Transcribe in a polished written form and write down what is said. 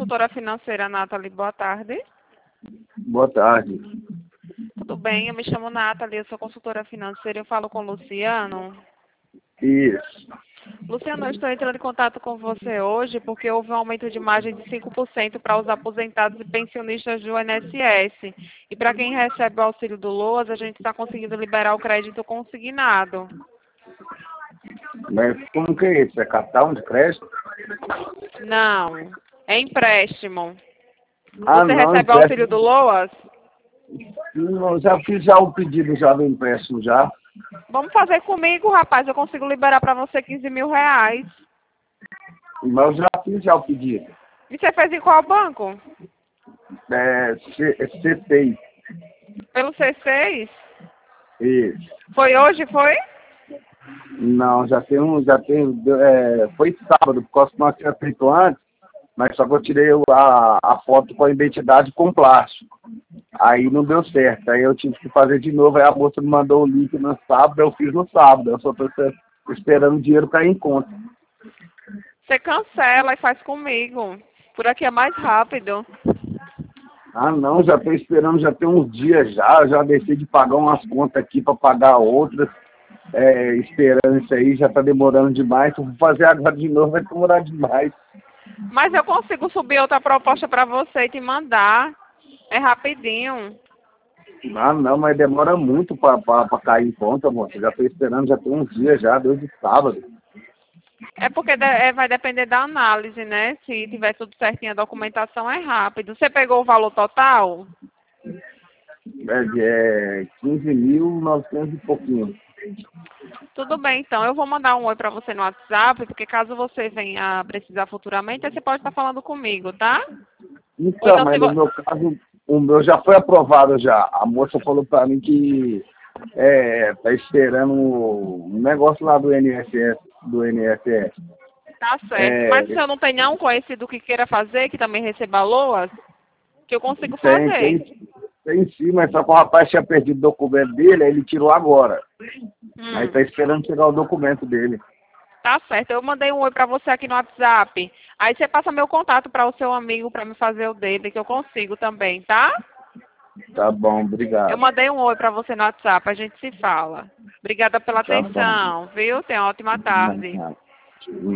consultora financeira Nathalie, boa tarde. Boa tarde. Tudo bem, eu me chamo Nathalie, eu sou consultora financeira, eu falo com o Luciano. Isso. Luciano, eu estou entrando em contato com você hoje porque houve um aumento de margem de 5% para os aposentados e pensionistas do INSS. E para quem recebe o auxílio do LOAS, a gente está conseguindo liberar o crédito consignado. Mas como que é isso? É cartão de crédito? Não, é empréstimo. Ah, Você não, recebe o auxílio do LOAS? Não, já fiz já o pedido já do empréstimo já. Vamos fazer comigo, rapaz, eu consigo liberar para você 15 mil reais. Mas eu já fiz já o pedido. E você fez em qual banco? C6. Pelo C6? Isso. Foi hoje, foi? Não, foi sábado, por causa que nós tínhamos feito antes, mas só que eu tirei a foto com a identidade com plástico. Aí não deu certo, aí eu tive que fazer de novo, aí a moça me mandou o link no sábado, eu fiz no sábado, eu só estou esperando o dinheiro cair em conta. Você cancela e faz comigo. Por aqui é mais rápido. Ah não, já estou esperando, já tem uns dias já deixei de pagar umas contas aqui para pagar outras, esperando isso aí, já está demorando demais, se eu for fazer agora de novo vai demorar demais. Mas eu consigo subir outra proposta para você e te mandar. É rapidinho. Ah não, mas demora muito para cair em conta, moça, já estou esperando, já tem uns dias já, desde sábado. É porque vai depender da análise, né? Se tiver tudo certinho, a documentação é rápido. Você pegou o valor total? 15.900 e pouquinho. Tudo bem, então. Eu vou mandar um oi para você no WhatsApp, porque caso você venha precisar futuramente, aí você pode estar falando comigo, tá? Ou Então, então, mas no meu caso, o meu já foi aprovado já. A moça falou para mim que tá esperando um negócio lá do INSS, do INSS. tá certo. Mas se eu não tenho nenhum conhecido que queira fazer, que também receba LOAS, que eu consigo fazer. Tem sim, mas só que o rapaz tinha perdido o documento dele, aí ele tirou agora. Aí tá esperando chegar o documento dele. Tá certo. Eu mandei um oi pra você aqui no WhatsApp. Aí você passa meu contato para o seu amigo para me fazer o dele, que eu consigo também, tá? Tá bom, Eu obrigado. mandei um oi para você no WhatsApp, a gente se fala. Obrigada pela Tá bom. atenção, viu? Tenha uma ótima tarde. Tá.